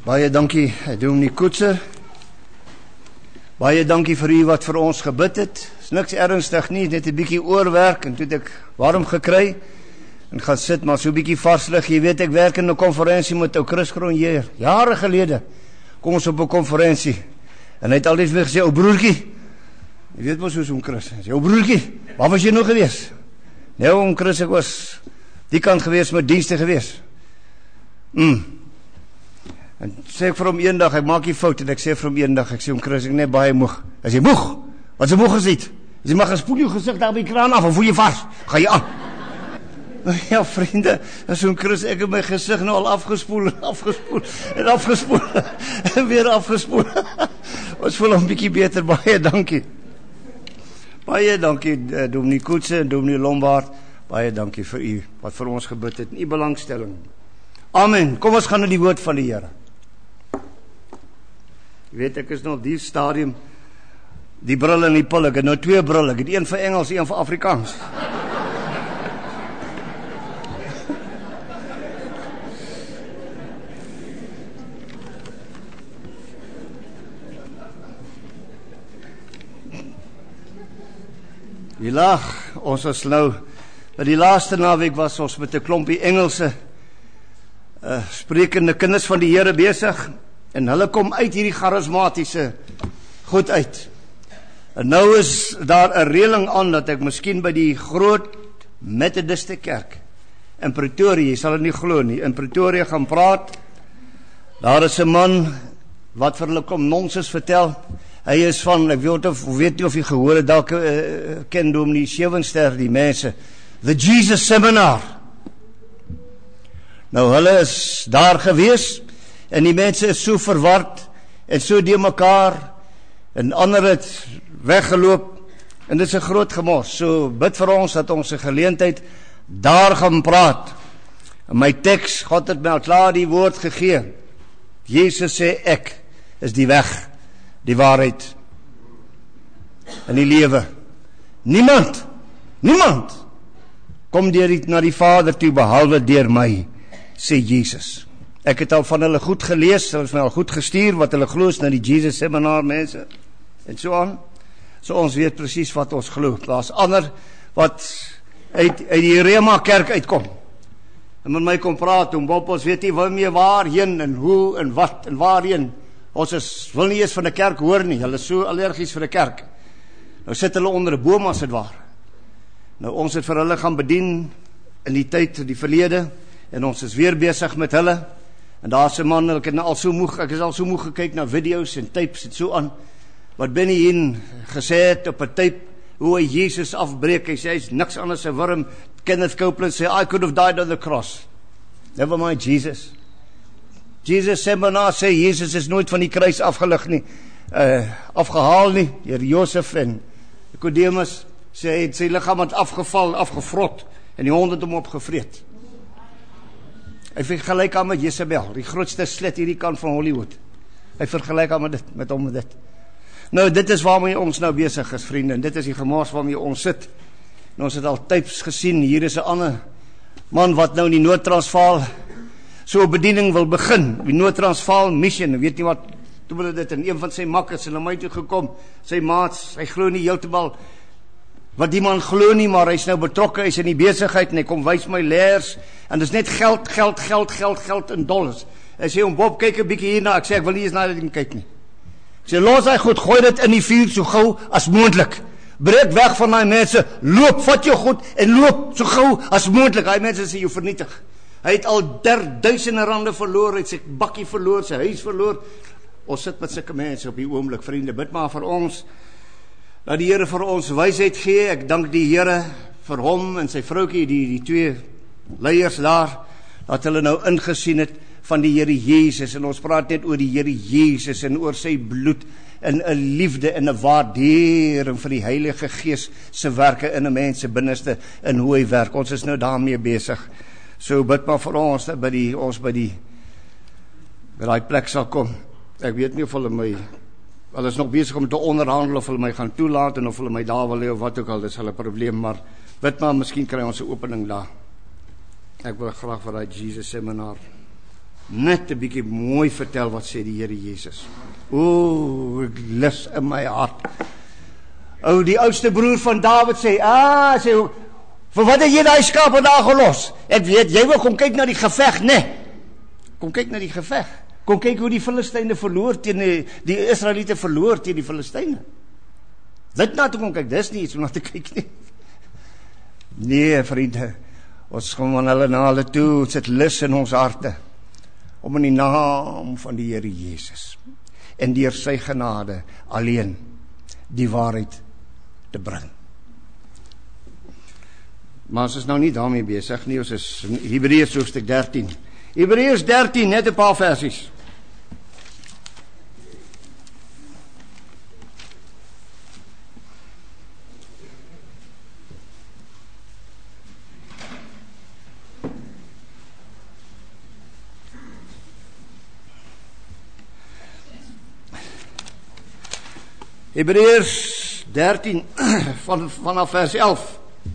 Baie dankie, Dominee Koetser. Baie dankie vir u wat vir ons gebid het. Is niks ernstig nie, net 'n bietjie oorwerk en toe het ek warm gekry en gaan sit, maar so 'n bietjie vars lig. Jy weet, ek werk in 'n konferensie met ou Chris Gronjeer. Jare gelede kom ons op 'n konferensie en hy het altyd vir gesê, ou broertjie, jy weet mos hoe so 'n Chris. Hy sê, ou broertjie, waar was jy nog gewees? Nee, oom Chris, ek was die kant gewees met dienste gewees. En sê ek vir hom eendag, ek maak die fout, en ek sê vir hom eendag, ek sê hom Chris, ek net baie moeg. Hy sê, moeg? Wat is moeg gesê? Jy mag spoel jou gesig daar by die kraan af, of voel jy vars? Ga jy aan? Ja, vriende, en so'n Chris, ek het my gesig nou al afgespoel, en weer afgespoel. Ons voel hom bietjie beter, baie dankie. Baie dankie, Dominee Koetse en Dominee Lombard, baie dankie vir u, wat vir ons gebid het, en u belangstelling. Amen, kom ons gaan na die woord van die Here. Jy weet, ek is nou op die stadium, die bril en die pil, ek het nou 2 bril, ek het een vir Engels, een vir Afrikaans. Die lag, ons was nou, die laaste naweek was ons met 'n klompie Engelse sprekende kinders van die Here besig, en hulle kom uit hierdie charismatiese goed uit. En nou is daar 'n reëling aan dat ek miskien by die groot Methodiste kerk in Pretoria, jy sal dit nie glo nie, in Pretoria gaan praat. Daar is 'n man wat vir hulle kom nonsens vertel. Hy is van, ek weet nie of jy gehoor het, dalk ken Dominee Sewenster die mense, The Jesus Seminar. Nou hulle is daar gewees, en die mense is so verward, en so deur mekaar, en ander het weggeloop, en dit is 'n groot gemors. So bid vir ons, dat ons 'n geleentheid daar gaan praat. En my teks, God het my al klaar die woord gegee. Jesus sê, ek is die weg, die waarheid, en die lewe. Niemand kom na die Vader toe, behalwe deur my, sê Jesus. Ek het al van hulle goed gelees, hulle is my al goed gestuur, wat hulle glo na die Jesus Seminar mense, en so aan. So ons weet presies wat ons glo. Daar's ander wat uit die Rema kerk uitkom, en met my kom praat, en Bob, ons weet nie waarheen, en hoe, en wat, en waarheen. Ons wil nie eens van 'n kerk hoor nie, hulle is so allergies vir 'n kerk. Nou sit hulle onder 'n boom as dit waar. Nou ons het vir hulle gaan bedien in die tyd, die verlede, en ons is weer besig met hulle, en daar is 'n man, ek is al so moeg gekyk na video's en tapes en so aan, wat Benny Hinn gesê het op 'n tape, hoe hy Jesus afbreek. Hy sê, hy is niks anders 'n worm. Kenneth Copeland sê, I could have died on the cross. Never mind Jesus. Jesus Seminar sê, Jesus is nooit van die kruis afgelig nie, afgehaal nie, deur Josef en Nicodemus, sê hy het sy liggaam het afgeval, afgevrot, en die hond het hom opgevreet. Hy vergelyk hom met Jezebel, die grootste slet hierdie kant van Hollywood. Hy vergelyk hom met hom met dit. Nou, dit is waarmee ons nou besig is, vriende, en dit is die gemors waarmee ons sit. En ons het al types gesien, hier is 'n ander man wat nou in die Noord-Transvaal so 'n bediening wil begin, die Noord-Transvaal Mission, weet nie wat, toe hulle dit, en een van sy makkers en na my toe gekom, sy maats, hy glo nie heeltemal wat die man glo nie, maar hy is nou betrokke, hy is in die besigheid, en hy kom wys my leers, en dit is net geld in dollars. Hy sê, Bob, kyk 'n bietjie hierna, ek sê, ek wil nie eens na dit kyk nie. Ek sê, los hy goed, gooi dit in die vuur so gou as moontlik. Breek weg van daai mense, loop, vat jou goed, en loop so gou as moontlik. Daai mense sê, jou vernietig. Hy het al duisende rande verloor, hy het sy bakkie verloor, sy huis verloor. Ons sit met sulke mense op die oomblik, vriende, bid maar vir ons, dat die Here vir ons wysheid gee. Ek dank die Here vir hom en sy vroukie, die 2 leiers daar, dat hulle nou ingesien het van die Here Jesus, en ons praat net oor die Here Jesus, en oor sy bloed, en 'n liefde, en 'n waardering vir die Heilige Gees se werke in 'n mens se binneste, en hoe hy werk. Ons is nou daarmee besig. So bid maar vir ons, dat by daai plek sal kom. Ek weet nie of hulle is nog besig om te onderhandel, of hulle my gaan toelaat, en of hulle my daar wil hê, of wat ook al, dis hulle probleem, maar bid maar, miskien kry ons 'n opening daar. Ek wil graag vir daai Jesus Seminar net 'n bietjie mooi vertel wat sê die Here Jesus. O, ek lus in my hart. O, die oudste broer van Dawid sê, sê, vir wat het jy daai skape daar gelos? Ek weet, jy wil kom kyk na die geveg, nee. Kom kyk na die geveg. Kom kyk hoe die Filistyne verloor teen die Israeliete verloor teen die Filistyne. Dit na toe kom kyk, dis nie iets om na te kyk nie. Nee, vriende, ons kom aan hulle na hulle toe, ons het lus in ons harte, om in die naam van die Here Jesus, en deur sy genade alleen, die waarheid te bring. Maar ons is nou nie daarmee besig nie, ons is in Hebreërs hoofstuk 13. Hebreërs 13, net 'n paar versies. Hebreërs 13 vanaf vers 11.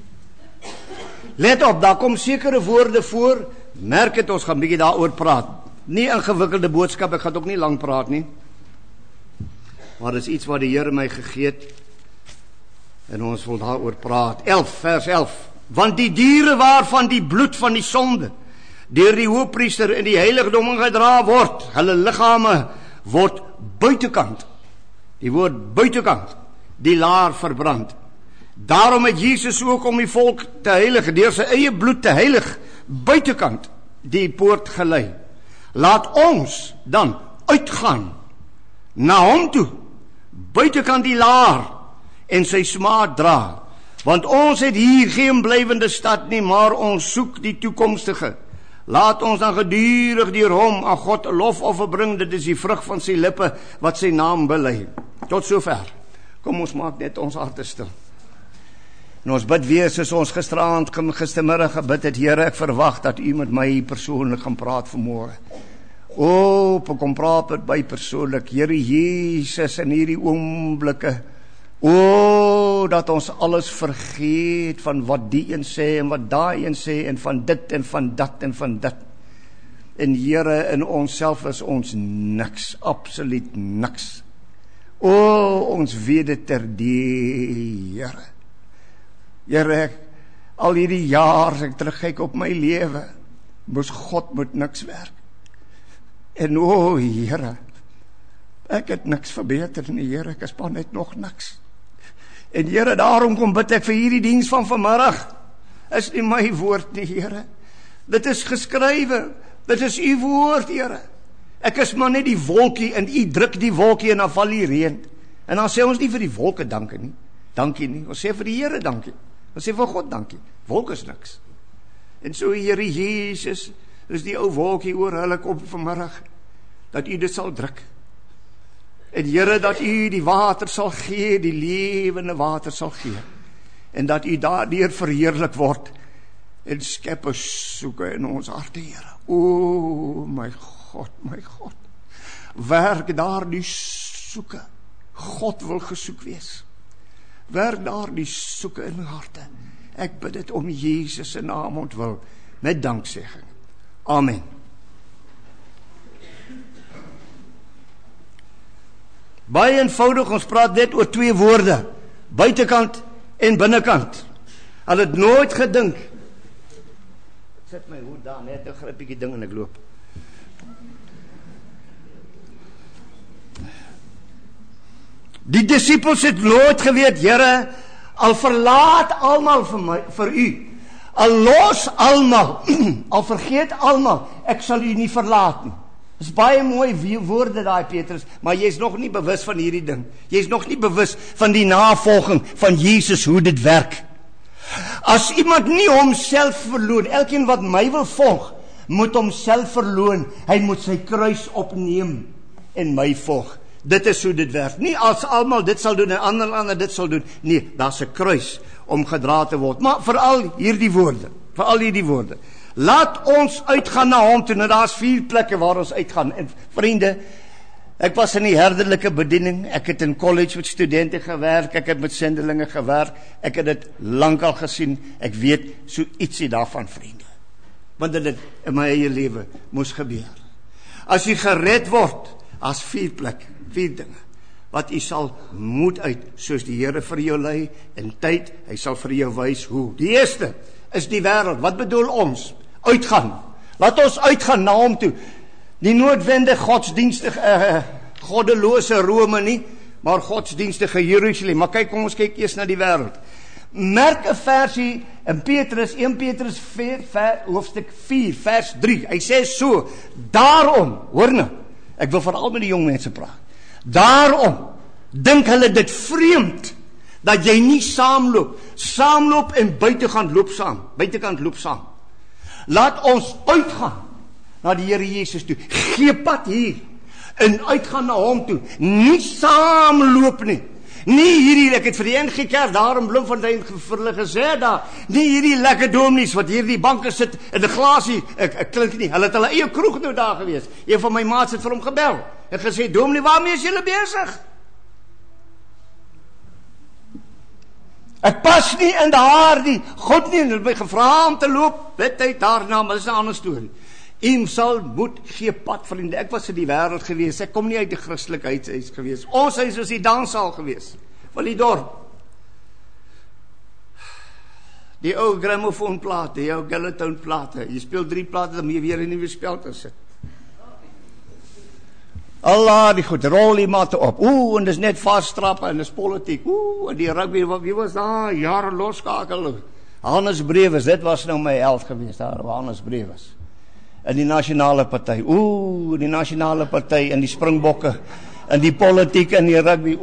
Let op, daar kom sekere woorde voor, merk het, ons gaan 'n bietjie daaroor praat. Nie ingewikkelde boodskap, ek gaan ook nie lang praat nie. Maar dis iets wat die Here my gegee het, en ons wil daaroor praat. 11, vers 11. Want die diere waarvan die bloed van die sonde deur die hoofpriester in die heiligdom gedra word, hulle liggame word buitekant, die woord buitekant, die laar verbrand. Daarom het Jesus ook om die volk te heilig, deur sy eie bloed te heilig, buitekant die poort gelei. Laat ons dan uitgaan na hom toe, buitekant die laar, en sy smaad dra. Want ons het hier geen blywende stad nie, maar ons soek die toekomstige. Laat ons dan gedurig deur hom aan God lofoffer bring, dit is die vrug van sy lippe, wat sy naam bely. Tot sover. Kom ons maak net ons harte stil. En ons bid weer, soos ons gistermiddag gebid het, Here, ek verwag dat u met my persoonlik gaan praat vanmôre. Kom praat met my persoonlik, Here Jesus, in hierdie oomblikke. Dat ons alles vergeet van wat die een sê en wat daai een sê en van dit en van dat en van dit. En Here, in onsself is ons niks, absoluut niks. Ons weet dit terdee, Here. Here, al hierdie jaar, as ek terugkyk op my lewe, moes God met niks werk. En Here, ek het niks verbeter nie, Here, ek is maar net nog niks. En Here, daarom kom bid ek vir hierdie diens van vanmiddag. Is nie my woord nie, Here. Dit is geskrywe, dit is u woord, Here. Ek is maar net die wolkie, en u druk die wolkie, en dan val die reën. En dan sê ons nie vir die wolke dankie nie, ons sê vir die Here dankie. Ons sê vir God dankie, wolk is niks. En so Here Jesus, is die ou wolkie oor hulle kop vanmiddag, dat u dit sal druk. En Here, dat u die water sal gee, die lewende water sal gee. En dat u daardeur verheerlik word, en skeppe soeke in ons harte, Here. My God, werk daar die soeke. God wil gesoek wees. Werk daar die soeke in harte. Ek bid dit om Jesus se naam ontwil, met danksegging. Amen. Baie eenvoudig, ons praat net oor twee woorde, buitekant en binnekant. Hulle het nooit gedink. Ek sit my hoed daar, net 'n grippietjie ding en ek loop. Die disippels het nooit geweet, Here, al verlaat almal vir u, al los almal, al vergeet almal, ek sal u nie verlaat nie. Dis baie mooi woorde daai, Petrus, maar jy is nog nie bewus van hierdie ding. Jy is nog nie bewus van die navolging van Jesus, hoe dit werk. As iemand nie homself verloon, elkeen wat my wil volg, moet homself verloon. Hy moet sy kruis opneem en my volg. Dit is hoe dit werk. Nie as almal dit sal doen en ander dit sal doen. Nee, daar's 'n kruis om gedra te word. Maar veral hierdie woorde. Laat ons uitgaan na hom toe. Nou daar's 4 plekke waar ons uitgaan. En vriende, ek was in die herderlike bediening. Ek het in college met studente gewerk. Ek het met sendelinge gewerk. Ek het dit lankal gesien. Ek weet so ietsie daarvan, vriende. Want dit in my eie lewe moes gebeur. As jy gered word, as 4 plekke, 4 dinge, wat jy sal moet uit, soos die Here vir jou lei, in tyd, hy sal vir jou wys hoe. Die eerste is die wêreld. Wat bedoel ons? Uitgaan. Laat ons uitgaan na hom toe. Nie noodwendig godsdienstige, goddelose Rome nie, maar godsdienstige Jerusalem. Maar kyk, kom ons kyk eers na die wêreld. Merk 'n versie in Petrus, 1 Petrus 4, hoofstuk 4, vers 3. Hy sê so, daarom, hoor nou, ek wil veral met die jong mense praat. Daarom dink hulle dit vreemd dat jy nie saamloop en buitekant loop saam. Laat ons uitgaan na die Here Jesus toe. Gee pad hier en uitgaan na hom toe. Nie saamloop nie. Nie hierdie, ek het vir die NG Kerk daar in Bloemfontein vir hulle gesê daar, nie hierdie lekker dominees wat hier die banke sit in 'n glasie, ek klink nie, hulle het hulle eie kroeg nou daar gewees. Een van my maats het vir hom gebel en gesê, dominee, waarmee is julle besig? Ek pas nie in daardie, God nie, het my gevra om te loop, bid hy daarna, maar dis 'n ander storie. U sal moet gee pad, vriende. Ek was in die wêreld gewees, ek kom nie uit die Christelikheidshuis gewees. Ons huis was die danssaal gewees, van die dorp. Die ou grammofoonplate, die ou Galletown-plate, jy speel 3 plate, dan moet jy weer 'n nuwe spel te sit. Allah, die goed, rol die matte op. En dis net vasttrappe en dis politiek. En die rugby, wie was daar? Jare loskakel. Hannes Brewes, dit was nou my held geweest daar, Hannes Brewes. In die nasionale party. Die nasionale party en die Springbokke en die politiek en die rugby.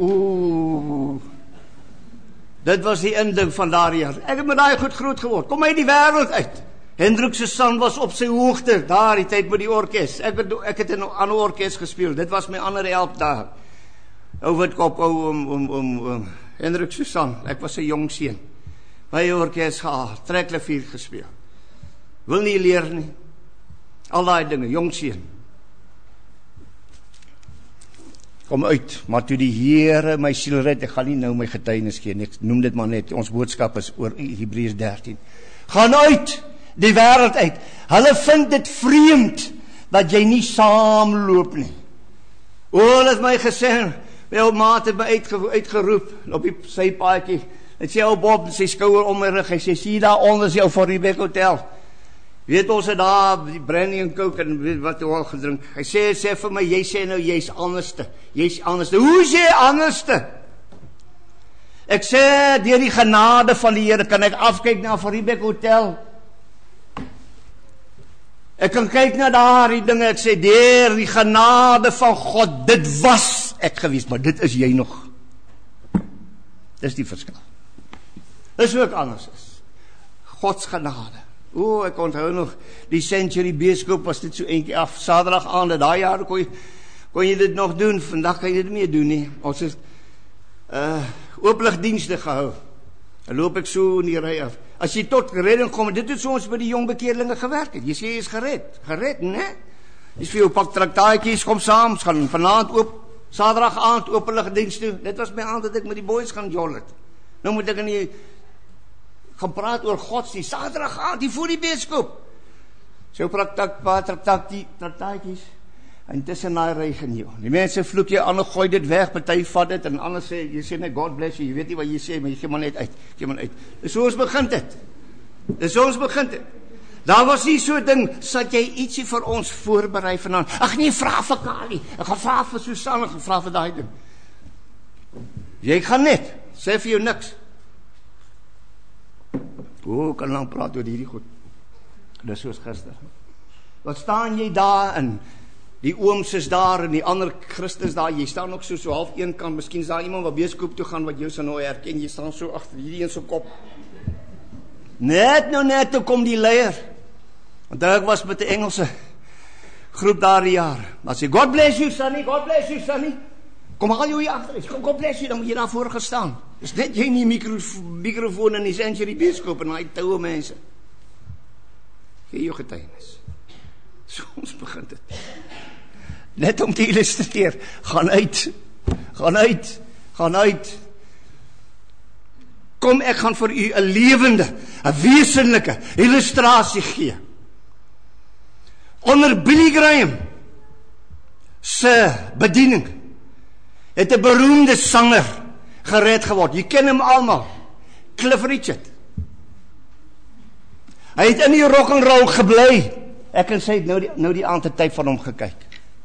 Dit was die inding van daardie jaar. Ek het met daai goed groot geword. Kom uit die wêreld uit. Hendrik se sang was op sy hoogte daar die tyd met die orkes. Ek het in 'n ander orkes gespeel. Dit was my ander help daar. Ou Witkop, Hendrik se sang. Ek was 'n jong seun. By orkes gehad, trekklavier gespeel. Wil nie leer nie. Al daai dinge, jong seun. Kom uit, maar toe die Here my siel red, ek gaan nie nou my getuienis gee nie, ek noem dit maar net, ons boodskap is oor Hebreërs 13. Gaan uit, die wêreld uit. Hulle vind dit vreemd dat jy nie saamloop nie. Hulle het my gesê, my maat het my uitgeroep op die sypaadjie. Hy sê, ou Bob, sy skouer om my rug, hy sê, sien daar onder is jou van Riebeek Hotel. Weet ons het daar die brandy en coke en weet wat jy al gedrink. Hy sê vir my, jy sê nou, jy's anderste. Hoe is jy anderste? Ek sê, deur die genade van die Here, kan ek afkyk na van Riebeek Hotel. Ek kan kyk na daardie dinge, ek sê, deur die genade van God, dit was ek gewees, maar dit is jy nog. Dis die verskil. Dis hoe ek anders is. Gods genade. Ek onthou nog, die Century Beeskoop was dit so eentjie af, Saterdag aande, daai jaar kon jy dit nog doen, vandag kan jy dit nie doen nie. Ons het oopligdienste gehou, en loop ek so in die ry af. As jy tot redding kom, dit het so ons by die jong bekeerlinge gewerk het, jy sê jy is gered, ne? Jy vir jou pak traktaatjies, kom saam, ons gaan vanaand Saterdag aand oopligdienst toe, dit was my aand dat ek met die boys gaan jol het. Nou moet ek in die gaan praat oor godsdienst, Saterdag aand, die voor die beeskoop. So traktaatjies, en tussen daai ry geneel. Die mense vloek jy aan, gooi dit weg, party vat dit, en anders sê, jy sê net, God bless you, jy weet nie wat jy sê, maar jy gee maar net uit. Dis hoe ons begin dit. Daar was nie so ding, sal jy ietsie vir ons voorberei vanaand. Ag nee, vra vir Kali, ek gaan vra vir Susanne, ek gaan vra vir daai ding. Jy gaan net, sê vir jou niks. Kan lang praat oor hierdie goed. Dis soos gister. Wat staan jy daar in? Die ooms is daar en die ander Christus daar. Jy staan ook so half een kant. Miskien is daar iemand wat beeskoop toe gaan wat jou sal nou herken. Jy staan so agter hierdie een se kop. Net toe kom die leier. Want ek was met 'n Engelse groep daardie jaar. Maar sê, God bless you, Sonny, God bless you, Sonny. Kom al jou hier agter is, God bless you, dan moet jy daar voor gestaan. Dis net jy nie microfoon in die Century Beeskoop en hy toue mense. Gee jou getuienis. So ons begin dit. Net om te illustreer, gaan uit. Kom, ek gaan vir u 'n lewende, 'n wesenlike illustrasie gee. Onder Billy Graham se bediening het 'n beroemde sanger gered geword. Jy ken hom almal, Cliff Richard. Hy het in die rock and roll gebly. Ek en sy het nou die aand tyd van hom gekyk.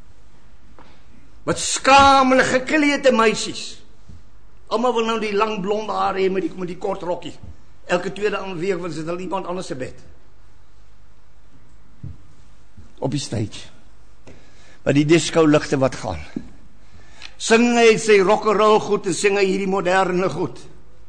Wat skamele geklede meisies. Almal wil nou die lang blonde haar hê met die kort rokkie. Elke tweede week wil sit hulle iemand anders se bed. Op die stage. Met die disco ligte wat gaan. Sing hy sy rock and roll goed en sing hy hierdie moderne goed.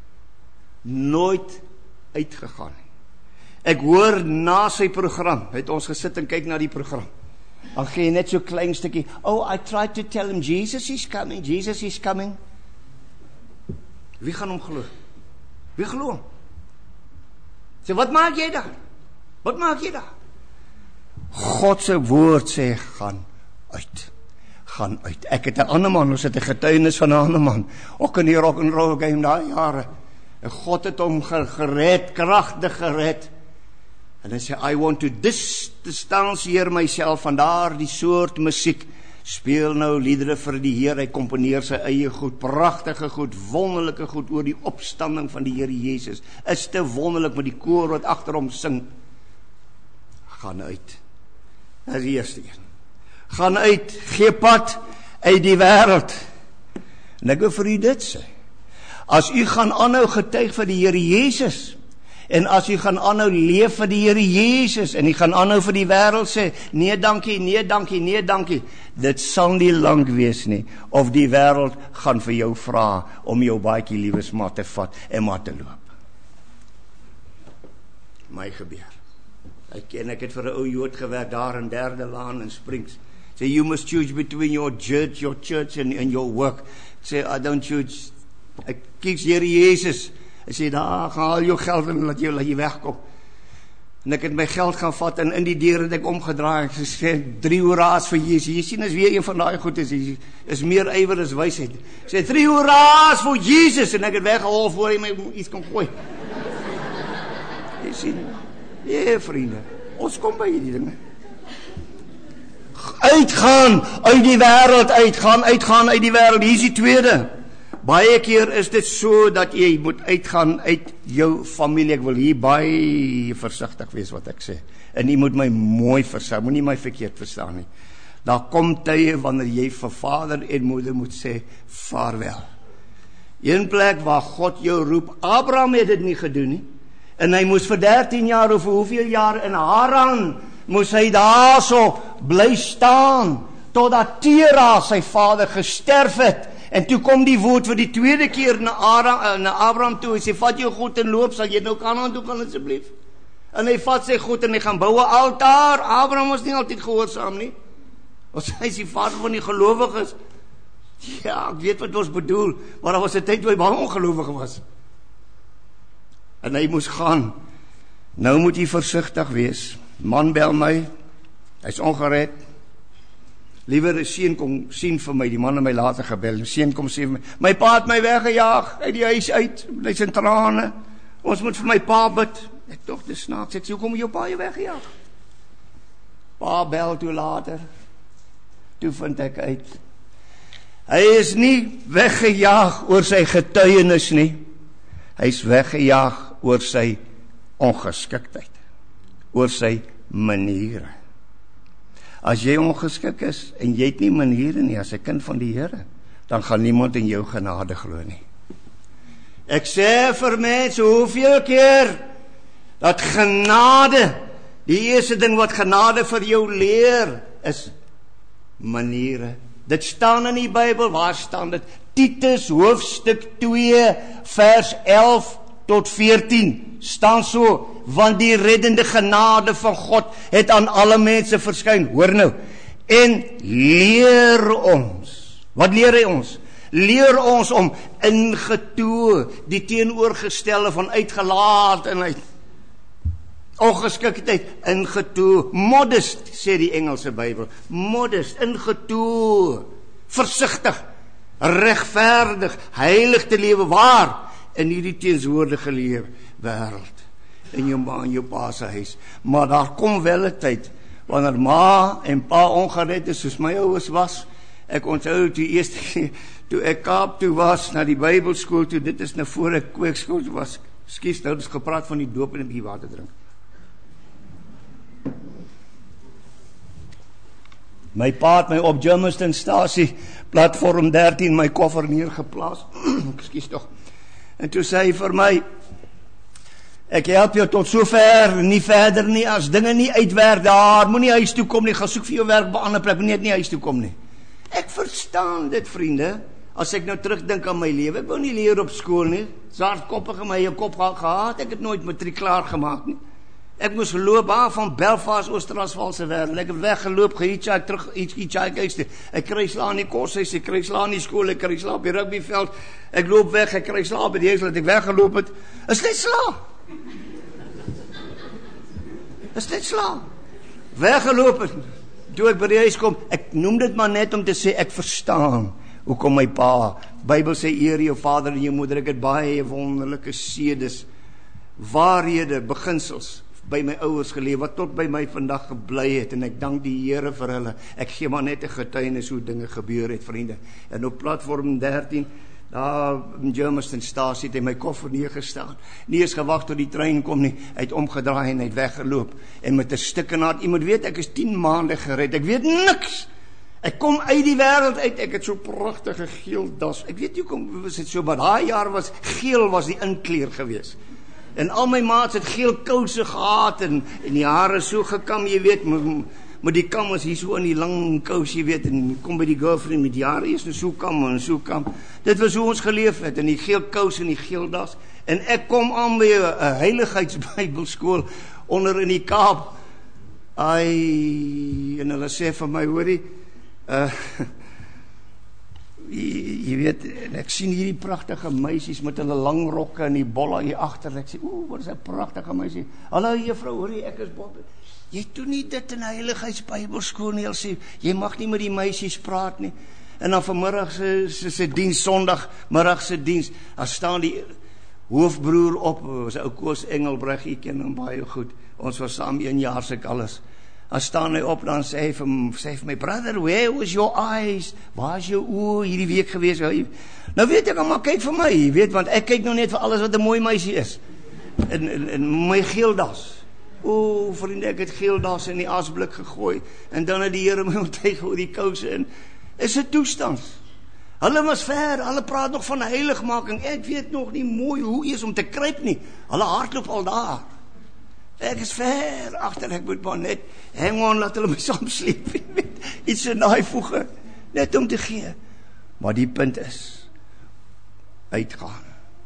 Nooit uitgegaan nie. Ek hoor na sy program, het ons gesit en kyk na die program. Dan gee jy net so klein stukkie, oh, I tried to tell him, Jesus is coming, Jesus is coming. Wie gaan hom glo? Wie glo hom? Sê, wat maak jy daar? Wat maak jy daar? God se woord sê, gaan uit. Gaan uit. Ek het 'n ander man, ons het 'n getuienis van 'n ander man, ook in die rock and roll game daai jare. En God het hom gered, kragtig gered. En hy sê, I want to distansieer myself van daardie soort musiek. Speel nou liedere vir die Here, hy komponeer sy eie goed, pragtige goed, wonderlike goed oor die opstanding van die Here Jesus. Is te wonderlik met die koor wat agter hom sing. Gaan uit. Dat is die eerste een. Gaan uit, gee pad uit die wêreld. En ek wil vir u dit sê. As u gaan aanhou getuig vir die Here Jesus, en as u gaan aanhou leef vir die Here Jesus, en u gaan aanhou vir die wêreld sê, nee dankie, nee dankie, nee dankie, dit sal nie lank wees nie, of die wêreld gaan vir jou vra, om jou baadjie liewesmaat te vat, en maar te loop. My gebeur. Ek het vir 'n ou Jood gewerk, daar in 3de Laan in Springs. Say, you must choose between your church and your work. Say, I don't choose. Ek kies Here Jesus. Hy sê, daar, gaan al jou geld en laat jy wegkom. En ek het my geld gaan vat en in die deur het ek omgedraai. Ek sê, 3 hoera's vir Jesus. Jy sien, is weer een van daai goed, is meer ywer as wysheid. Sê, 3 hoera's vir Jesus. En ek het weggehol voor hy my iets kon gooi. Jy sien, vriende, ons kom by hierdie dinge. Uitgaan uit die wêreld, uitgaan uit die wêreld. Hier is die tweede. Baie keer is dit so dat jy moet uitgaan uit jou familie. Ek wil hier baie versigtig wees wat ek sê. En jy moet my mooi verstaan, moenie my verkeerd verstaan nie. Daar kom tye wanneer jy vir vader en moeder moet sê, vaarwel. Een plek waar God jou roep, Abraham het dit nie gedoen nie. En hy moes vir 13 jaar of hoeveel jaar in Haran, moes hy daar so bly staan, totdat Tera sy vader gesterf het. En toe kom die woord vir die tweede keer na Abraham toe, hy sê, vat jou goed en loop, sal jy nou Kanaan toe kan asseblief. En hy vat sy goed en hy gaan bou 'n altaar. Abraham was nie altyd gehoorsaam nie. Ons hy is die vader van die gelowiges. Ja, ek weet wat ons bedoel, maar daar was 'n tyd toe hy baie ongelowig was. En hy moes gaan. Nou moet jy versigtig wees. Man bel my, hy's ongered. Liewer 'n seun kom sien vir my, die man het my later gebel, 'n seun kom sê vir my, my pa het my weggejaag uit die huis uit, hy's in trane, ons moet vir my pa bid. Ek dink dis snaaks, ek sê, hoekom jou pa jou weggejaag? Pa bel toe later, toe vind ek uit, hy is nie weggejaag oor sy getuienis nie, hy is weggejaag oor sy ongeskiktheid, oor sy maniere. As jy ongeskik is, en jy het nie maniere nie, as 'n kind van die Here, dan gaan niemand in jou genade glo nie. Ek sê vir mense, hoeveel keer, dat genade, die eerste ding wat genade vir jou leer, is maniere. Dit staan in die Bybel, waar staan dit? Titus hoofstuk 2, vers 11 tot 14, staan so, want die reddende genade van God het aan alle mense verskyn. Hoor nou, en leer ons, wat leer hy ons? Leer ons om ingetoe, die teenoorgestelde van uitgelatenheid, ongeskiktheid, ingetoe, modest, sê die Engelse Bybel, modest, ingetoe, versigtig, regverdig, heilig te lewe, waar? In hierdie teenswoordige lewe wêreld, in jou ma en jou pa se huis. Maar daar kom wel 'n tyd, wanneer ma en pa ongered is, soos my ouers was, Ek onthou toe ek Kaap toe was, na die Bybelskool toe, dit is nou voor ek kweekskool toe was, skies nou, dus gepraat van die doop en 'n bietjie water drink. My pa het my op Germiston stasie, platform 13, my koffer neergeplaas, skies toch, en toe sê hy vir my, ek help jou tot so ver, nie verder nie, as dinge nie uitwerk daar, moenie huis toe kom nie, gaan soek vir jou werk by 'n ander plek, moenie net nie huis toe kom nie. Ek verstaan dit, vriende, as ek nou terugdink aan my lewe, ek wou nie leer op skool nie, so hardkoppig in my kop gehad, ek het nooit matriek klaar gemaak nie. Ek moes geloop van Belfast, Oost-Transvaalse wêreld, ek het weggeloop, gehitchhike terug, hitchhike huis toe, ek kry slaan in die koshuis, ek kry slaan in die skool, ek kry slaan op die rugbyveld, ek loop weg, ek kry slaan by die huis, wat ek weggeloop het, is net slaan. Is net slaan. Weggeloop het, toe ek by die huis kom, ek noem dit maar net om te sê, ek verstaan, hoekom my pa, Bybel sê, eer jou vader en jou moeder, ek het baie wonderlike sedes, waarhede, beginsels, by my ouers geleef, wat tot by my vandag gebly het, en ek dank die Here vir hulle, ek gee maar net 'n getuienis hoe dinge gebeur het, vriende, en op platform 13, daar in Germiston stasie, het hy my koffer neergestaan, nie eens gewag tot die trein kom nie, hy het omgedraai en hy het weggeloop, en met 'n stikkenaad, iemand weet, ek is 10 maande gered, ek weet niks, ek kom uit die wêreld uit, ek het so pragtige geel das, ek weet nie hoekom was dit so, maar daai jaar was, geel was die inkleer gewees, en al my maats het geel kouse gehad, en die hare so gekam, jy weet, maar die kam is hier so in die lang kous, jy weet, en kom by die girlfriend met die hare, is nou so kam, en so kam, dit was hoe ons geleef het, in die geel kous en die geel das, en ek kom aan by 'n heiligheidsbybelskool, onder in die Kaap, en hulle sê vir my, hoorie, jy weet, en ek sien hierdie pragtige meisies met hulle lang rokke en die bolla hier agter, ek sê, wat is 'n pragtige meisie, hallo juffrou, hoorie, ek is Bob, jy doen nie dit in 'n heiligheidsbybelskool nie, sê, jy mag nie met die meisies praat nie, en dan vanmiddag se diens, sondagmiddag se diens, dan staan die hoofbroer op, was ou Koos Engelbreg, ek ken hom baie goed, ons was saam 1 jaar se alles, dan staan hy op, dan sê hy vir my, brother, where was your eyes, waar is jou oë hierdie week gewees, nou weet ek, maar kyk vir my, weet, want ek kyk nou net vir alles wat 'n mooi meisie is, en my geeldas, vriende, ek het geeldas in die asblik gegooi, en dan het die Here my ontuig oor die kouse, en is 'n toestand, hulle was ver, hulle praat nog van heiligmaking, ek weet nog nie mooi hoe is om te kruip nie, hulle hardloop al daar, ek is ver agter, ek moet maar net hang on, laat hulle my saam sleep, iets in daai voege, net om te gee, maar die punt is, uitgaan,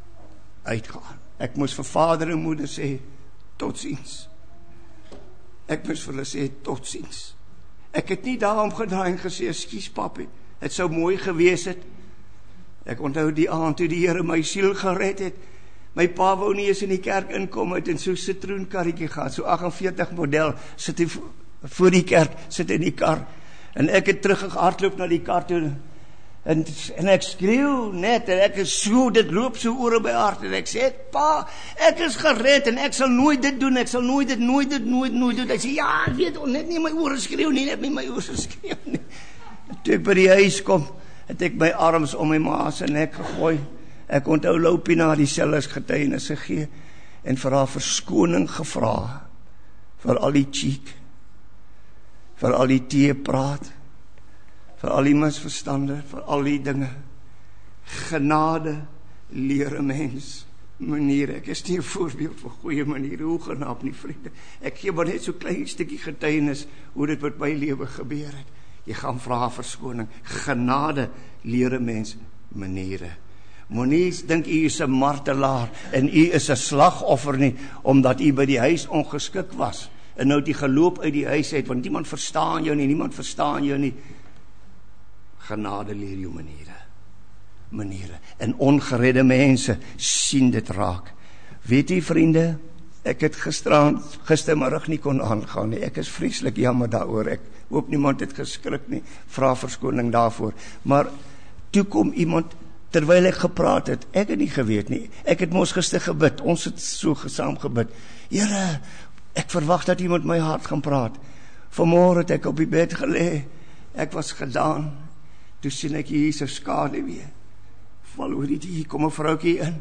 ek moes vir vader en moeder sê, totsiens, ek moes vir hulle sê, totsiens, ek het nie daarom gedraai en gesê, ekskuus papie, het sou mooi gewees het, ek onthou die aand toe die Here my siel gered het, my pa wou nie eens in die kerk inkom, het in so citroenkarretjie gehad, so 48 model, sit hy voor die kerk, sit in die kar, en ek het teruggehardloop na die kar toe, en ek skreeuw net, en ek is so, dit loop so oor by hart, en ek sê, pa, ek is gered, en ek sal nooit dit doen, ek sal nooit dit doen, ek sê, ja, ek weet, net nie my oor skreeuw nie, net nie my oor skreeuw nie, toe ek by die huis kom, het ek my arms om my ma se nek gegooi, ek onthou Loupie na die selles getuienis gegee, en vir haar verskoning gevra, vir al die cheek, vir al die teepraat, vir al die misverstande, vir al die dinge, genade leer 'n mens maniere, ek is nie 'n voorbeeld van goeie maniere, hoe genaap nie vriende, ek gee maar net so klein stukkie getuienis, hoe dit met my lewe gebeur het, jy gaan vra verskoning, genade leer 'n mens maniere, moenie dink u is 'n martelaar, en u is 'n slagoffer nie, omdat u by die huis ongeskik was, en nou het u geloop uit die huis uit, want niemand verstaan jou nie, genade leer jou maniere, en ongeredde mense sien dit raak, weet u vriende, ek het gistermiddag nie kon aangaan nie, ek is vreeslik jammer daaroor, ek hoop niemand het geskrik nie, vra verskoning daarvoor, maar toe kom iemand, terwyl ek gepraat het, ek het nie geweet nie, ek het mos gister gebid, ons het so saam gebid, Here, ek verwag dat iemand my hart gaan praat, vanmôre het ek op die bed gelê, ek was gedaan, toe sien ek hier so skade weer. Val oor hier kom 'n vroukie in.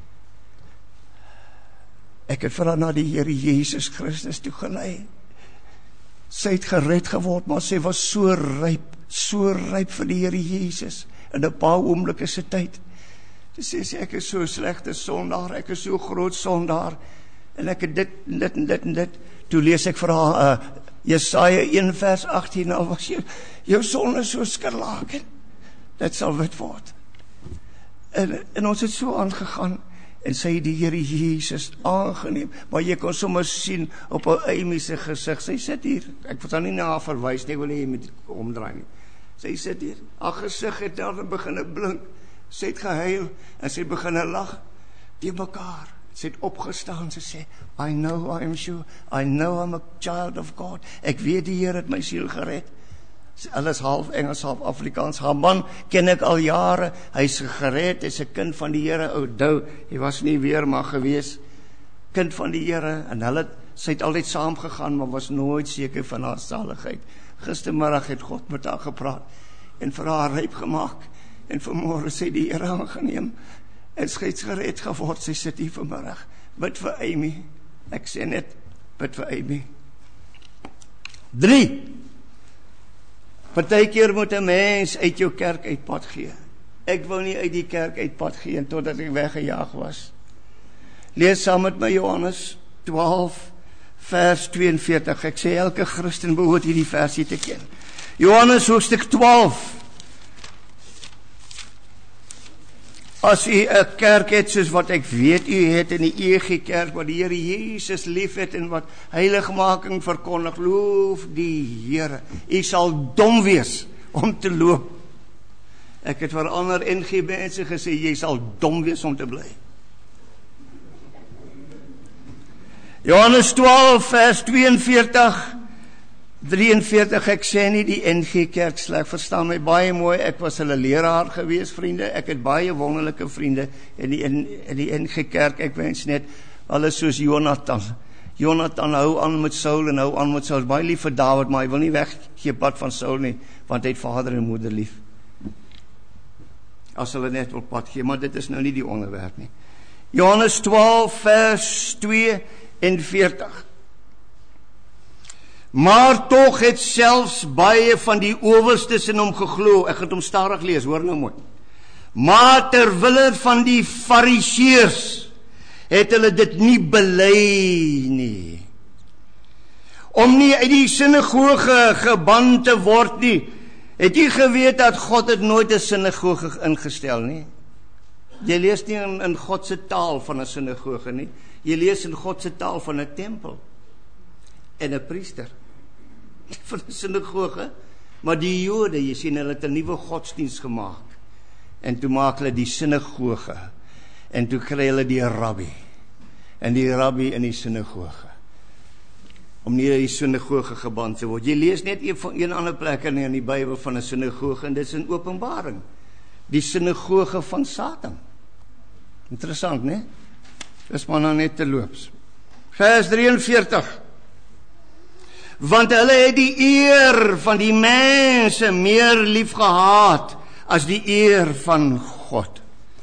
Ek het vir haar na die Here Jesus Christus toe gelei. Sy het gered geword, maar sy was so ryp vir die Here Jesus, in 'n paar oomblikke se tyd. Sy sê, ek is so 'n slegte sondaar, ek is so groot sondaar, en ek het dit. Toe lees ek vir haar, Jesaja 1 vers 18, al was jou sonde so skarlaken, dit sal wit word. En ons het so aangegaan, en sy het die Here Jesus aangeneem, maar jy kon sommer sien op Amy se gesig, sy sit hier, ek wil nie na haar verwys nie, ek wil nie met omdraai nie, sy sit hier, haar gesig het dan begin blink, sy het gehuil, en sy begin lag, die mekaar, sy het opgestaan, sy sê, I know I'm a child of God, ek weet die Here het my siel gered, alles half Engels, half Afrikaans, haar man ken ek al jare, hy is gered, hy is 'n kind van die Here, Dou, hy was nie weer maar gewees, kind van die Here, en sy het altyd saam gegaan, maar was nooit seker van haar saligheid. Gistermiddag het God met haar gepraat, en vir haar ryp gemaak, en vanmôre sê die Here aangeneem, en sy het gered geword, sy sit hier vanmiddag, bid vir Amy, ek sê net, bid vir Amy. 3, partykeer moet 'n mens uit jou kerk uitpad gee. Ek wou nie uit die kerk uitpad gee, totdat ek weggejaag was. Lees saam met my Johannes 12, vers 42, ek sê elke Christen behoort hierdie versie te ken. Johannes hoofstuk 12, as u 'n kerk het soos wat ek weet u het in die EG kerk, wat die Here Jesus lief het en wat heiligmaking verkondig, loof die Here. U sal dom wees om te loop. Ek het vir ander NG mense gesê, jy sal dom wees om te bly. Johannes 12 vers 42, 43, ek sê nie die NG kerk sleg, verstaan my baie mooi, ek was hulle leraar gewees, vriende, ek het baie wonderlike vriende in die NG kerk, ek wens net, hulle soos Jonathan hou aan met Saul en hou aan met Saul, baie lief vir Dawid, maar hy wil nie weggepad van Saul nie, want hy het vader en moeder lief, as hulle net op pad gee, maar dit is nou nie die onderwerp nie. Johannes 12 vers 42, maar tog het selfs baie van die owerstes in hom geglo, ek het hom stadig lees, hoor nou mooi, maar terwille van die Fariseërs het hulle dit nie bely nie, om nie uit die sinagoge geban te word nie. Het jy geweet dat God het nooit 'n sinagoge ingestel nie? Jy lees nie in God se taal van 'n sinagoge nie, jy lees in God se taal van 'n tempel en 'n priester, van 'n sinagoge, maar die Jode, jy sien, hulle het 'n nuwe godsdienst gemaak, en toe maak hulle die sinagoge, en toe kry hulle die rabbi, en die rabbi in die sinagoge, om nie die sinagoge geband te word. Jy lees net een ander plek in die Bybel van 'n sinagoge, en dit is in Openbaring, die sinagoge van Satan. Interessant, né? Dis maar nou net te loops. Vers 43, want hulle het die eer van die mense meer lief gehad as die eer van God.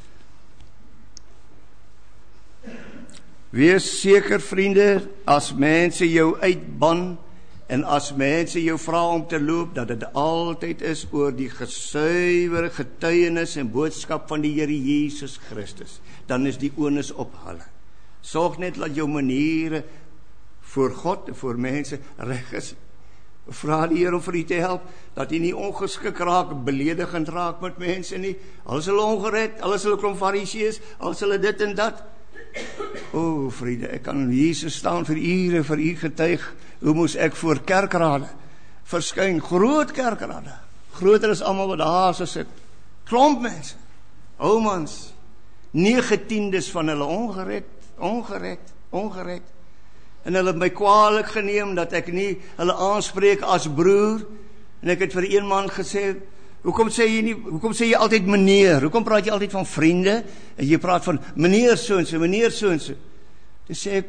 Wees seker, vriende, as mense jou uitban en as mense jou vra om te loop, dat dit altyd is oor die gesuiwere getuienis en boodskap van die Here Jesus Christus. Dan is die onus op hulle. Sorg net dat jou maniere voor God en voor mense reg is. Vra die Here om vir u te help, dat jy nie ongeskik raak, beledigend raak met mense nie. Al is hulle ongered, al is hulle klomp Fariseërs, al is hulle dit en dat. O, vriende, ek kan Jesus staan vir ure, vir u getuig, hoe moes ek voor kerkrade verskyn, groot kerkrade, groter as almal wat daar so sit, klomp mense, oumans, 9/10 van hulle ongered, en hulle het my kwaadlik geneem, dat ek nie hulle aanspreek as broer, en ek het vir een man gesê, hoekom sê jy altyd meneer, hoekom praat jy altyd van vriende, en jy praat van meneer so en so, toe sê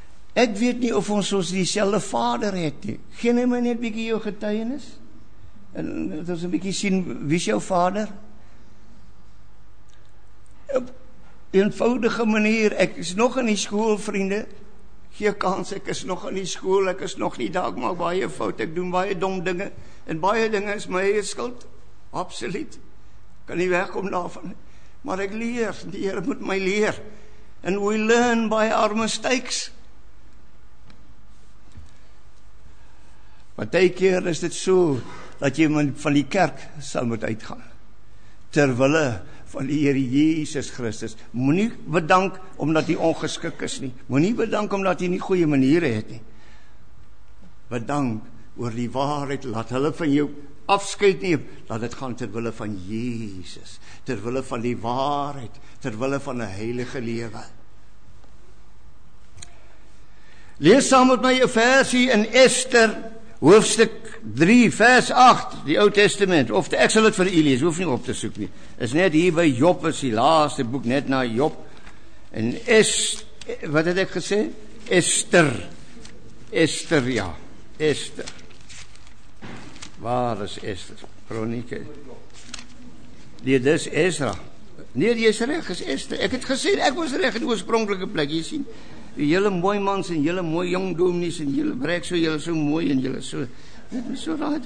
ek weet nie of ons dieselfde vader het nie, gee my net bietjie jou getuienis, En dat ons 'n bietjie sien, wie is jou vader? Op eenvoudige manier, ek is nog in die skool, vriende, gee kans, ek is nog in die skool, ek is nog nie daar, ek maak baie fout, ek doen baie dom dinge, en baie dinge is my eie skuld, absoluut, kan nie wegkom daarvan, maar ek leer, die Here moet my leer, and we learn by our mistakes. Partykeer is dit so, dat jy van die kerk sal moet uitgaan, terwille van die Here Jesus Christus. Moenie bedank omdat jy ongeskik is nie, moenie bedank omdat jy nie goeie maniere het nie, bedank oor die waarheid, laat hulle van jou afskeid neem, laat dit gaan terwille van Jesus, terwille van die waarheid, terwille van 'n heilige lewe. Lees saam met my 'n versie in Ester, hoofstuk 3, vers 8, die Ou Testament, of ek sal dit vir u lees, hoef nie op te soek nie, is net hier by Job, is die laaste boek net na Job, en wat het ek gesê? Ester, ja, Ester, waar is Ester? Kronieke, nee, dis Esra, nee, die is reg, is Ester, ek het gesê, ek was reg in die oorspronklike plek, jy sien, julle mooi mans en julle mooi jong dominees en julle breek so, julle so mooi en julle so, dit is so raad.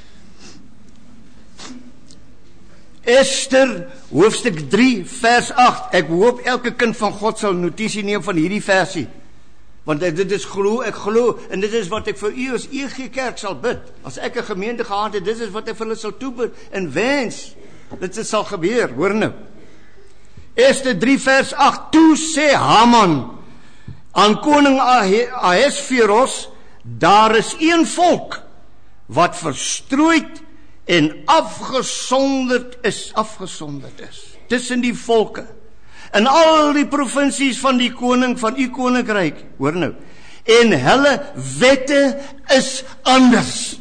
Ester, hoofstuk 3, vers 8, ek hoop elke kind van God sal notisie neem van hierdie versie, want dit is ek glo, en dit is wat ek vir u as EG Kerk sal bid, as ek 'n gemeente gehad het, dit is wat ek vir hulle sal toebid, en wens, dit sal gebeur, hoor nou, Ester 3, vers 8, toe sê Haman, aan koning Ahasveros, daar is een volk wat verstrooid en afgesonderd is tussen die volke in al die provinsies van die koning van u koninkryk, hoor nou, en hulle wette is anders.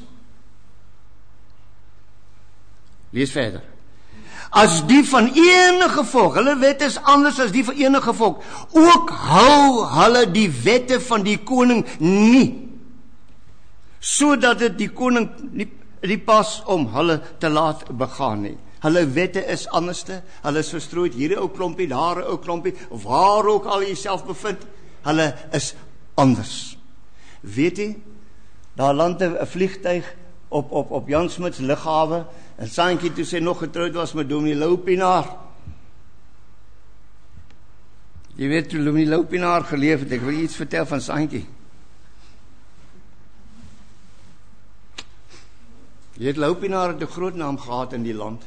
Lees verder. As die van enige volk, hulle wette is anders as die van enige volk, ook hou hulle die wette van die koning nie, sodat dit die koning nie pas om hulle te laat begaan nie. Hulle wette is anderste, hulle is verstrooid, hier 'n ou klompie, daar 'n ou klompie, waar ook al jy self bevind, hulle is anders. Weet jy, daar land 'n vliegtuig op Jan Smuts lughawe, en Saantjie toe sy nog getroud was met Dominee Loupinaar. Jy weet, toe Dominee Loupinaar geleef het, ek wil iets vertel van Saantjie. Jy weet, Loupinaar het 'n groot naam gehad in die land.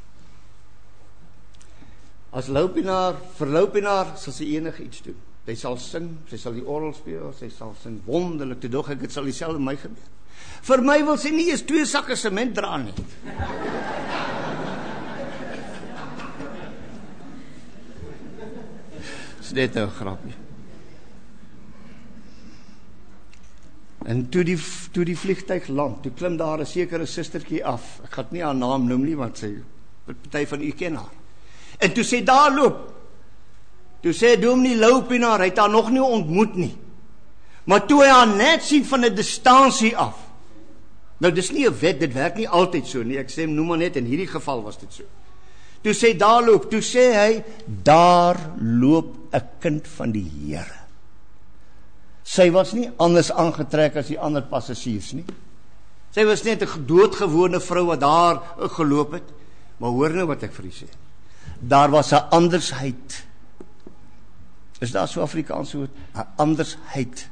As vir Loupinaar sal sy enige iets doen. Sy sal sing, sy sal die orgel speel, sy sal sing wonderlik, toe dog ek, het sal dieselfde my gebeur. Vir my wil sy nie eens 2 sakke sement dra nie. Dis net 'n grapie. En toe die vliegtuig land, toe klim daar 'n sekere sustertjie af. Ek gaan nie haar naam noem nie, want sy, party van u ken haar. En toe sê daar loop, toe sê Dominee Loupinaar, hy het haar nog nie ontmoet nie. Maar toe hy haar net sien van 'n distansie af, nou dis nie 'n wet, dit werk nie altyd so nie, ek sê noem maar net, in hierdie geval was dit so. Toe sê daar loop, toe sê hy, daar loop 'n kind van die Here. Sy was nie anders aangetrek as die ander passasiers nie. Sy was net 'n doodgewone vrou wat daar geloop het. Maar hoor nou wat ek vir u sê. Daar was 'n andersheid. Is daar so Afrikaans woord? 'n andersheid.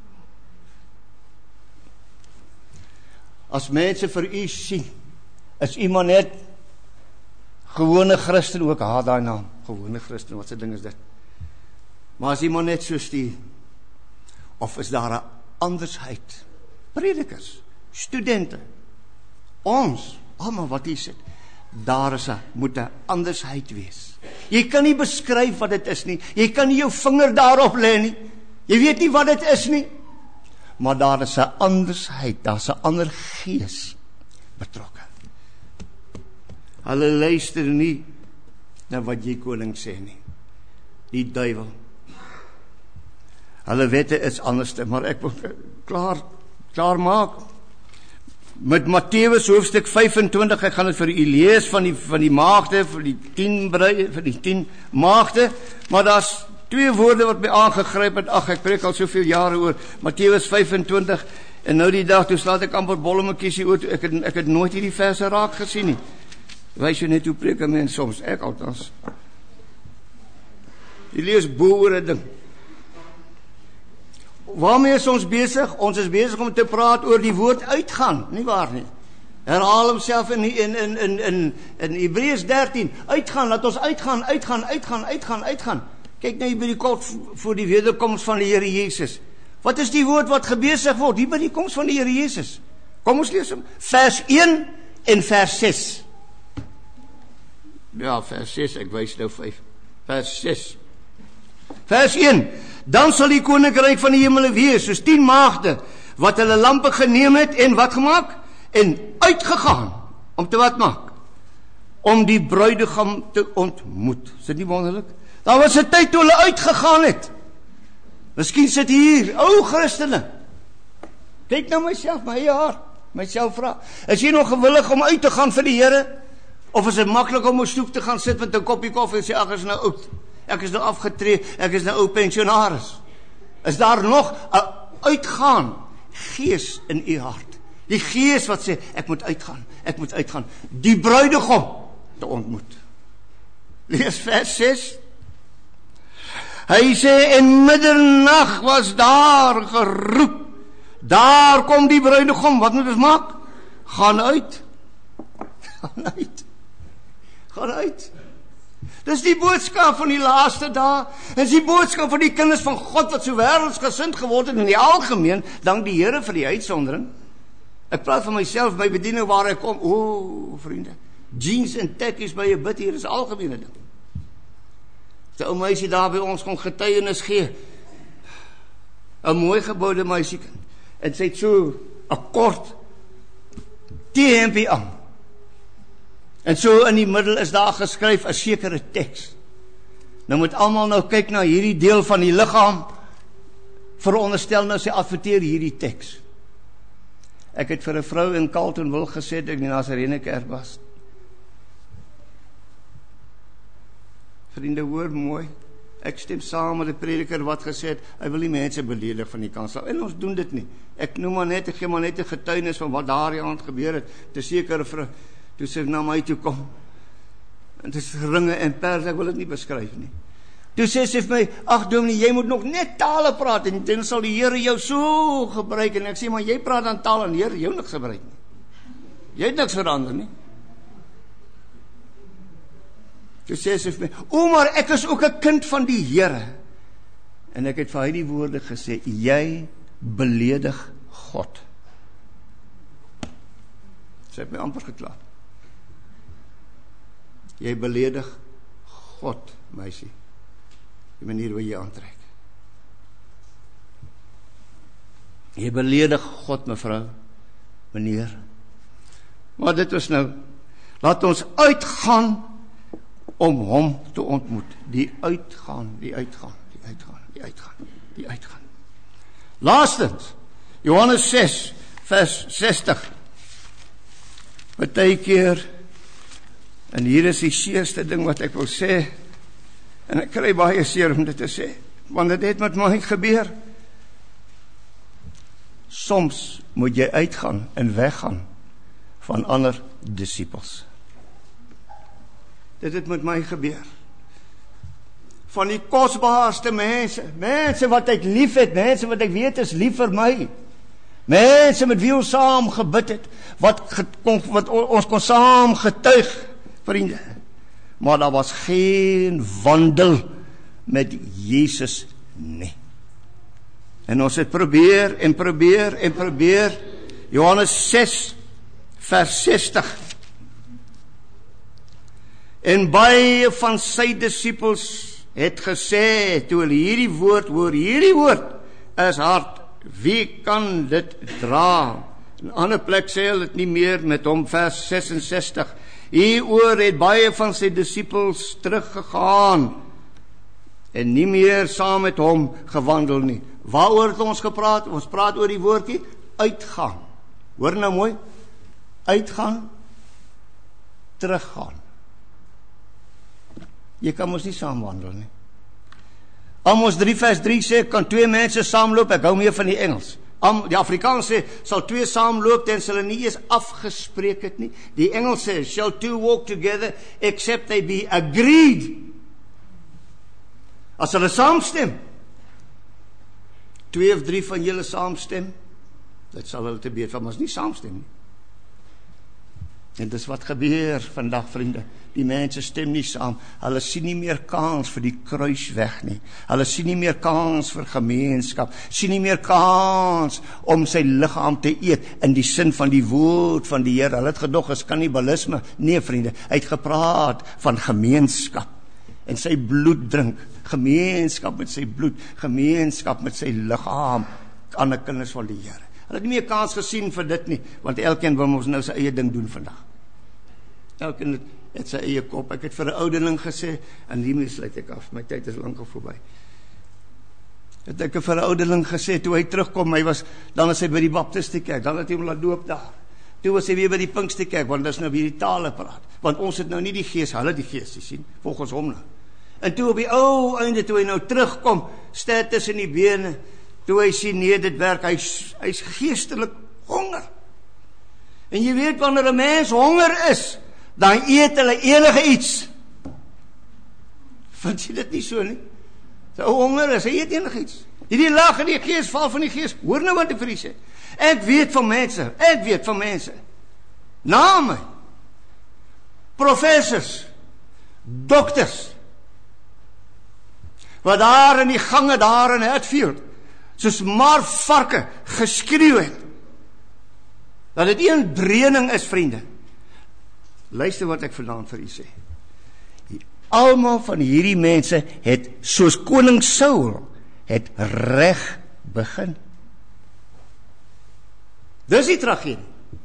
As mense vir u sien, is iemand net gewone Christen, ook haat daai naam, gewone Christen, wat se ding is dit? Maar as iemand net so stuur, of is daar 'n andersheid? Predikers, studente, ons, almal wat hier sit, daar moet 'n andersheid wees. Jy kan nie beskryf wat dit is nie, jy kan nie jou vinger daarop lê nie, jy weet nie wat dit is nie, maar daar is 'n andersheid, daar's 'n ander gees betrokke. Hulle luister nie na wat jy koning sê nie, die duiwel. Hulle wette is anderste, maar ek wil klaar maak. met Matteus hoofstuk 25, ek gaan dit vir u lees van die maagde, vir die 10 maagde, maar daar's 2 woorde wat my aangegryp het. Ag, ek preek al soveel jare oor Matteus 25, en nou die dag, toe slaat ek amper bolle my kiesie oor, ek het nooit hierdie verse raak gesien nie. Wys jy net hoe preek 'n mens soms, ek althans. Die lees bo oor 'n ding. Waarmee is ons besig? Ons is besig om te praat oor die woord uitgaan, nie waar nie? Herhaal homself in Hebreërs 13, uitgaan, laat ons uitgaan. Kyk nou hier by die kort voor die wederkoms van die Here Jesus. Wat is die woord wat gebesig word? Hier by die koms van die Here Jesus. Kom ons lees hom. Vers 1 en vers 6. Ja, vers 6, ek wys nou 5. Vers 6. Vers 1. Dan sal die koninkryk van die hemele wees, soos 10 maagde, wat hulle lampe geneem het, en wat gemaak? En uitgegaan, om te wat maak? Om die bruidegom te ontmoet. Is dit nie wonderlik? Daar was 'n tyd toe hulle uitgegaan het. Miskien sit hier, ou Christene. Kyk nou myself, my eie hart, myself vra. Is jy nog gewillig om uit te gaan vir die Here? Of is dit maklik om op 'n stoep te gaan sit met 'n koppie koffie en sê, ag, ek is nou oud. Ek is nou afgetree, ek is nou ou pensionaris. Is daar nog 'n uitgaan gees in u hart? Die gees wat sê, ek moet uitgaan. Die bruidegom te ontmoet. Lees vers 6. Hy sê, en middernag was daar geroep. Daar kom die bruidegom, wat moet ons maak? Gaan uit. Dis die boodskap van die laaste dae. Dis die boodskap van die kinders van God wat so wêreldsgesind geword het in die algemeen, dank die Here vir die uitsondering. Ek praat van myself, my bediening waar ek kom. Vriende, jeans en tekkies by 'n bid hier is algemene ding. Die ou meisie daar by ons kon getuienis gee. 'n mooi geboude meisiekind. En sy het so 'n kort T-hempie aan. En so in die middel is daar geskryf 'n sekere teks. Nou moet almal nou kyk na hierdie deel van die liggaam. Veronderstel nou sy adverteer hierdie teks. Ek het vir 'n vrou in Carletonville gesê dat ek in die Nazarene kerk was. Vriende, hoor mooi. Ek stem saam met die prediker wat gesê het, hy wil nie mense beledig van die kans af. En ons doen dit nie. Ek gee maar net 'n getuienis van wat daardie aand gebeur het. Te sekere vrou, toe sy na my toe kom. En dis ringe en pers, ek wil dit nie beskryf nie. Toe sê sy vir my, ag dominee, jy moet nog net tale praat, en dan sal die Here jou so gebruik. En ek sê, maar jy praat aan tale, en die Here jou niks gebruik nie. Jy het niks verander nie. Toe sê sy vir my, maar ek is ook 'n kind van die Here. En ek het vir hy die woorde gesê, jy beledig God. Sy het my amper geklap. Jy beledig God, meisie. Die manier hoe jy aantrek. Jy beledig God, mevrou, meneer. Maar dit was nou, laat ons uitgaan om hom te ontmoet. Die uitgaan. Laastens, Johannes 6, vers 60. Partykeer, en hier is die seerste ding wat ek wil sê, en ek kry baie seer om dit te sê, want dit het met my gebeur. Soms moet jy uitgaan en weggaan van ander disippels. Dit het met my gebeur. Van die kosbaarste mense wat ek lief het, mense wat ek weet is lief vir my, mense met wie ons saam gebid het, wat ons kon saam getuig, vriende, maar daar was geen wandel met Jesus nie. En ons het probeer, Johannes 6, vers 60, en baie van sy disippels het gesê, toe hulle hierdie woord hoor, hierdie woord is hard, wie kan dit dra? In 'n ander plek sê hulle dit nie meer met hom, vers 66, hieroor het baie van sy disippels teruggegaan, en nie meer saam met hom gewandel nie. Waaroor het ons gepraat? Ons praat oor die woordjie, uitgaan. Hoor nou mooi, uitgaan, teruggaan. Jy kan mos nie saamwandel nie. Amos 3 vers 3 sê, kan 2 mense saamloop, ek hou meer van die Engels. Die Afrikaans sê, sal 2 saamloop, tens hulle nie eens afgespreek het nie. Die Engels sê, shall 2 walk together, except they be agreed. As hulle saamstem, 2 of 3 van julle saamstem, dit sal hulle te beet van, maar as nie saamstem nie. En dis wat gebeur vandag, vriende. Die mense stem nie saam. Hulle sien nie meer kans vir die kruis weg nie. Hulle sien nie meer kans vir gemeenskap. Sien nie meer kans om sy liggaam te eet in die sin van die woord van die Here. Hulle het gedog is kannibalisme. Nee, vriende, hy het gepraat van gemeenskap en sy bloed drink. Gemeenskap met sy bloed, gemeenskap met sy liggaam, ander kinders van die Here. Hulle het nie meer kans gesien vir dit nie, want elkeen wil ons nou sy eie ding doen vandag. Elkeen het sy eie kop. Ek het vir 'n ouderling gesê, en hiermee sluit ek af, my tyd is lankal verby. Het ek vir 'n ouderling gesê, toe hy terugkom, dan is hy by die Baptistekerk, dan het hy hom laat doop daar. Toe was hy weer by die Pinksterkerk, want dis nou weer die tale praat. Want ons het nou nie die gees, hulle die gees, jy sien, volgens hom nou. En toe op die einde, toe hy nou terugkom, ster tussen die bene, toe hy sien, nee, dit werk, hy's geestelik honger. En jy weet, wanneer 'n mens honger is, dan eet hulle enige iets. Vind jy dit nie so nie? As 'n ou honger is, hy eet enige iets. Hierdie lag in die gees, val van die gees. Hoor nou wat ek vir u sê. Ek weet van mense, name, professors, dokters, wat daar in die gange, daar in Hatfield, soos maar varke geskreeu het, dat dit een dreuning is, vriende. Luister wat ek vanaand vir u sê. Almal van hierdie mense het, soos koning Saul, het reg begin. Dis die tragedie.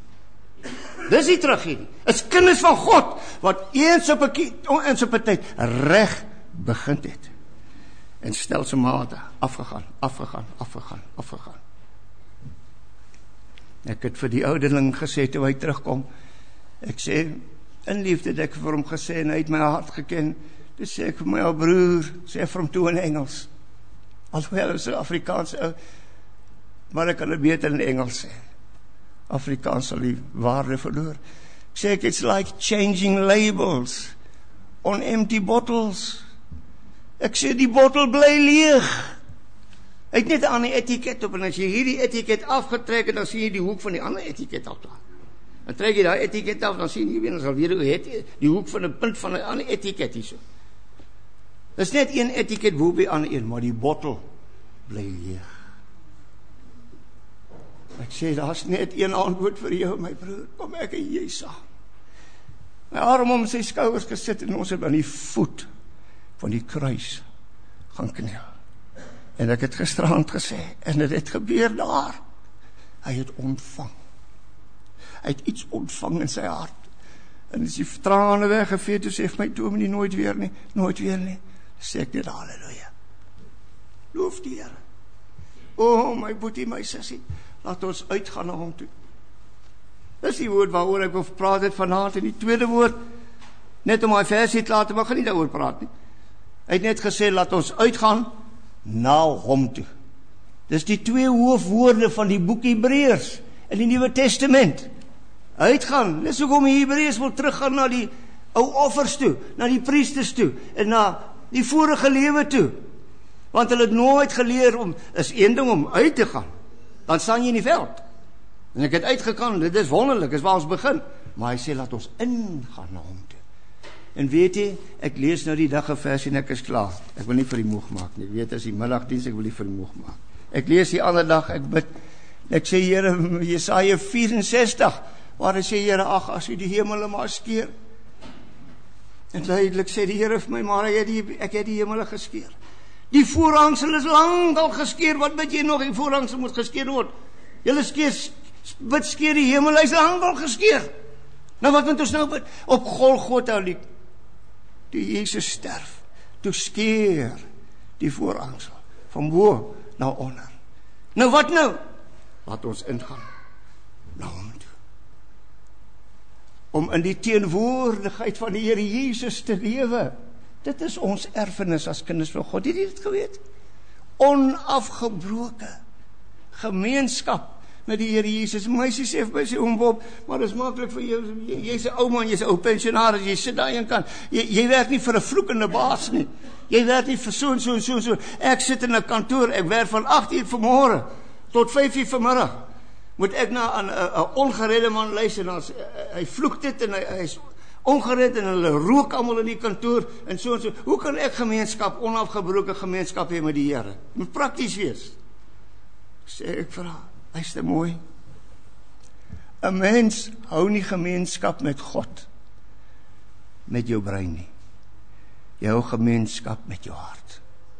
Is kinders van God, wat eens op 'n tyd reg begin het. En stelselmatig afgegaan. Ek het vir die ouderling gesê, toe hy terugkom, ek sê, in liefde het ek vir hom gesê, en hy het my hart geken, toe sê ek vir my ou broer, sê vir hom toe in Engels, alhoewel hy is 'n Afrikaans ou, maar ek kan het beter in Engels sê, Afrikaans sal die waarde verloor. Ek sê ek, it's like changing labels on empty bottles. Ek sê, die bottel bly leeg. Hy het net 'n ander etiket op, en as jy hierdie etiket afgetrek het, dan sien jy die hoek van die ander etiket af daar. Dan trek jy daai etiket af, dan sien jy weer, ons sal weer die hoek van 'n punt van 'n ander etiket hierso. Dis net een etiket bo op die ander een, maar die bottel bly leeg. Ek sê, daar's net een antwoord vir jou, my broer, kom ek en jy saam. My arm om sy skouers gesit, en ons het aan die voet van die kruis gaan kniel. En ek het gisterand gesê, en dit het gebeur daar. Hy het ontvang. Hy het iets ontvang in sy hart. En as die trane weggevee, toe sê my dominee, nooit weer nie. Sê ek net, halleluja. Loof die Here. O, my boetie, my sussie, laat ons uitgaan na hom toe. Dis die woord waaroor ek wil praat het vanaand, en die tweede woord, net om my versie te laat, maar gaan nie daaroor praat nie. Hy het net gesê, laat ons uitgaan na hom toe. Dis die 2 hoofwoorde van die boek Hebreërs in die Nuwe Testament. Uitgaan, dis hoekom die Hebreërs wil teruggaan na die ou offers toe, na die priesters toe, en na die vorige lewe toe. Want hulle het nooit geleer om, is een ding om uit te gaan, dan staan jy in die veld. En ek het uitgegaan, dit is wonderlik, is waar ons begin. Maar hy sê, laat ons ingaan na hom toe. En weet jy, ek lees nou die dag 'n vers en ek is klaar. Ek wil nie vir die moeg maak nie. Weet, as die middagdiens, ek wil nie vir die moeg maak. Ek lees die ander dag, ek bid, ek sê, Here, Jesaja 64, waar hy sê, Here, ag, as u die hemele maar skeer. En duidelik sê die Here vir my, maar ek het die hemele geskeer. Die voorhangsel is lang al geskeer, wat bid jy nog, die voorhangsel moet geskeer word. Julle bid skeer die hemel, hy is lang al geskeer. Nou wat moet ons nou bid? Op Golgotha liep die Jesus sterf, toe skeer die voorhangsel, van bo na onder. Nou wat nou? Laat ons ingaan na hom toe. om in die teenwoordigheid van die Here Jesus te lewe. Dit is ons erfenis as kinders van God. Het jy dit geweet? Onafgebroke gemeenskap met die Here Jesus. Meisie sê vir my, sê oom Bob, maar dit is maklik vir jou, jy's 'n ou man, jy's 'n ou pensionaris, jy sit daar aan een kant, jy werk nie vir 'n vloekende baas nie, jy werk nie vir so, ek sit in 'n kantoor, ek werk van 8:00 vanmôre, tot 5:00 vanmiddag, moet ek na 'n ongeredde man luister, en hy vloek dit, en hy is ongered, en hulle rook almal in die kantoor, en so, hoe kan ek gemeenskap, onafgebroke gemeenskap hê met die Here? Het moet prakties wees, sê ek vir haar. Luister mooi. 'n Mens hou nie gemeenskap met God met jou brein nie. Jy hou gemeenskap met jou hart.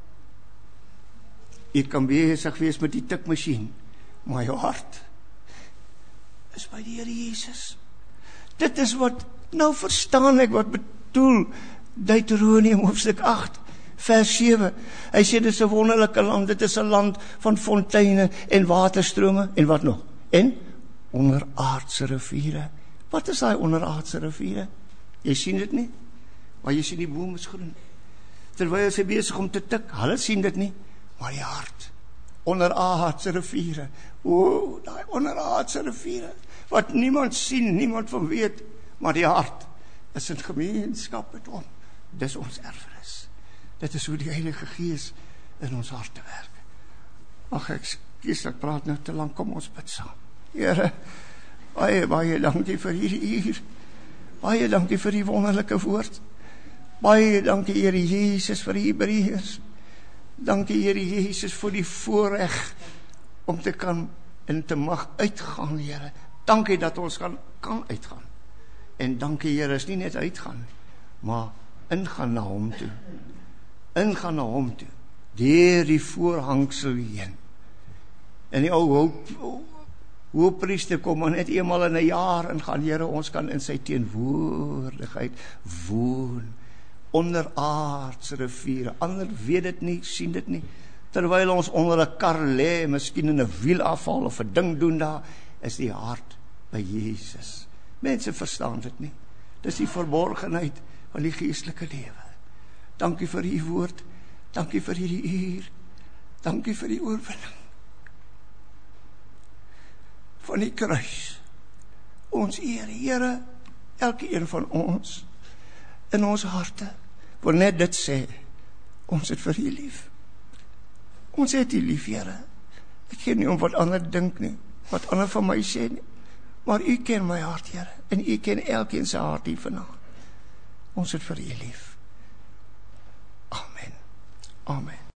Jy kan besig wees met die tikmasjien, maar jou hart is by die Here Jesus. Dit is wat, nou verstaan ek wat bedoel Deuteronomium hoofstuk 8 vers 7, hy sê dit is 'n wonderlike land, dit is 'n land van fonteine en waterstrome, en wat nog? En onderaardse riviere. Wat is daai onderaardse riviere? Jy sien dit nie, maar jy sien die boom is groen. Terwyl hy besig om te tik, hulle sien dit nie, maar die hart, onderaardse riviere, daai onderaardse riviere, wat niemand sien, niemand van weet, maar die hart is in gemeenskap met hom. Dis ons erfenis. Dit is hoe die Heilige Gees in ons harte werk. Ag, ek praat nou te lank, kom ons bid saam. Here, baie dankie vir hierdie uur. Baie dankie vir die wonderlike woord. Baie dankie, Here Jesus, vir die Hebreërs. Dankie, Here Jesus, vir die voorreg om te kan en te mag uitgaan, Here. Dankie dat ons kan uitgaan. En dankie, Here, is nie net uitgaan, maar ingaan na hom toe. Ingaan na hom toe, deur die voorhangsel heen. En die ou hoëpriester kom maar net eenmal in 'n jaar en gaan, Here, ons kan in sy teenwoordigheid woon, onderaardse riviere. Ander weet dit nie, sien dit nie, terwyl ons onder 'n kar lê, miskien in 'n wiel afval of 'n ding doen daar, is die hart by Jesus. Mense verstaan dit nie. Dis die verborgenheid van die geestelike lewe. Dankie vir u woord, dankie vir hierdie uur, dankie vir die oorwinning van die kruis. Ons eer, Here, elke een van ons in ons harte wil net dit sê, ons het vir u lief. Ons het u lief, Here. Ek gee nie om wat ander dink nie, wat ander van my sê nie, maar u ken my hart, Here, en u ken elkeen sy hart hier vanaand. Ons het vir u lief. Amen. Amen.